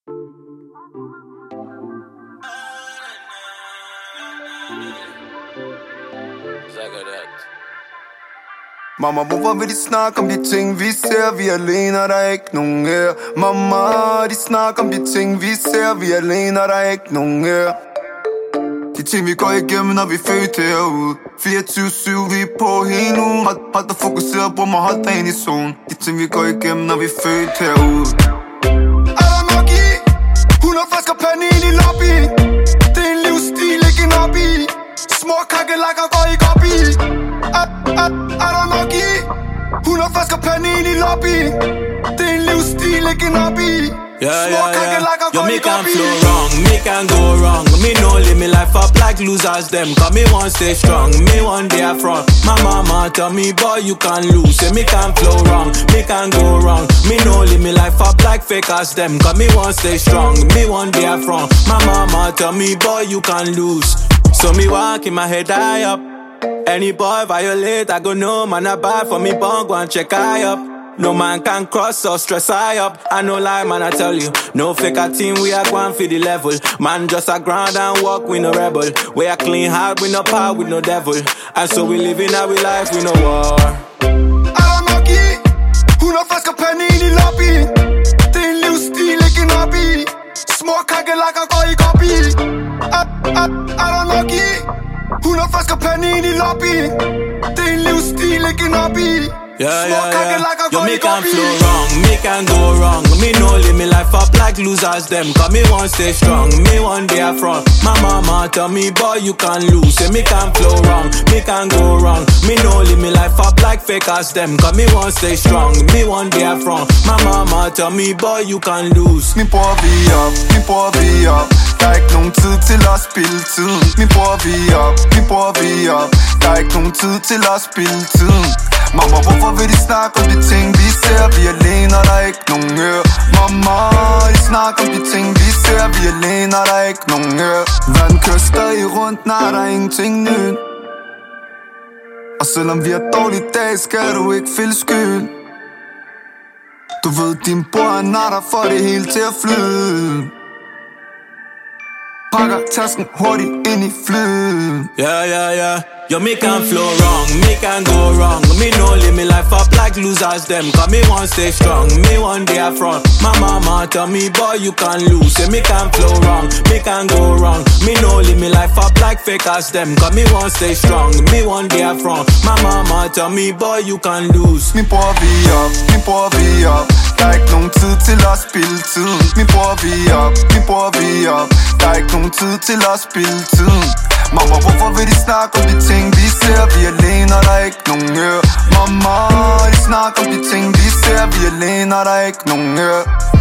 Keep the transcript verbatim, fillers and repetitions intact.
Mamma, hvorfor vil de snakke om de ting, vi ser? Vi er alene, og der er ikke nogen her. Mamma, de snakker om de ting, vi ser. Vi er alene, og der er ikke nogen her. De ting, vi går igennem, når vi er født herude. fireogtyve syv, vi er på hele nu. Hold, hold dig fokuseret på mig, hold dig ind i zone. De ting, vi går igennem, når vi er født herude. Er der magi? hundrede flasker panel i lobby. Det er en livsstil, ikke en hobby. Små kakelakker går ikke op i. Er, er, er der magi? hundrede flasker panel i lobby. Det er en livsstil, ikke en hobby. Yeah, yeah, yeah. Yo, me can flow wrong, me can go wrong. Me no live me life up like losers them. Cause me want stay strong, me one day I front. My mama tell me, boy, you can lose. Say me can flow wrong, me can go wrong. Me no live me life up like fakers them. Cause me want stay strong, me one day I front. My mama tell me, boy, you can lose. So me walk in my head high up. Any boy violate, I go no man a bad for me bong, go and check high up. No man can cross or stress high up. I no lie, man, I tell you. No fake a team, we are going for the level. Man, just a grind and walk with no rebel. We are clean heart, with no power, with no devil. And so we live in our life with no war. Er der magi? hundrede flasker panel i lobby. Det er en livsstil, ikke en hobby. Små kakelakker går ikke op i. Er, er, er der magi? hundrede flasker panel i lobby. Det er en livsstil, ikke en hobby. Yeah, yeah, yeah. Yo, me can flow wrong, me can go wrong. Me no live me life up like losers them. Cause me want stay strong, me one day I front. My mama tell me, boy, you can lose. Say me can flow wrong, me can go wrong. Me no live me life up like fakers them. Cause me want stay strong, me one day I front. My mama tell me, boy, you can lose. Min bror, vi op, min bror, vi op. Der er ikke nogen tid til at spille tiden. Min bror, vi op, min bror, vi op. Der er ikke nogen tid til at spille tiden. Mamma, hvorfor vil de snakke om de ting, vi ser? Vi er alene, og der er ikke nogen her. Mamma, de snakker om de ting, vi ser. Vi er alene, og der er ikke nogen her. Verden kører stadig rundt, nej, der er ingenting nyt. Og selvom vi har dårlige dage, skal du ikke føle skyld. Du ved, din bror er natter for det hele til at flyde. Pakker tasken hurtigt ind i flyet. Yeah, yeah, yeah. Yo, me can flow wrong, me can go wrong. Me no live me life up like losers them. Cause me want stay strong, me one day I front. My mama tell me, boy, you can lose. Say me can flow wrong, me can go wrong. Me no live me life up like fakers them. Cause me want stay strong, me one day I front. My mama tell me, boy, you can lose. Min bror, vi op, min bror, vi op. Der er ikke nogen tid til at spille tiden. Min bror, vi op, min bror, vi op. Der er ikke nogen tid til at spille tiden. Mamma, hvorfor vil de snakke om de ting, vi ser? Vi er alene, og der er ikke nogen her. Mamma, de snakker om de ting, vi ser. Vi er alene, og der er ikke nogen her.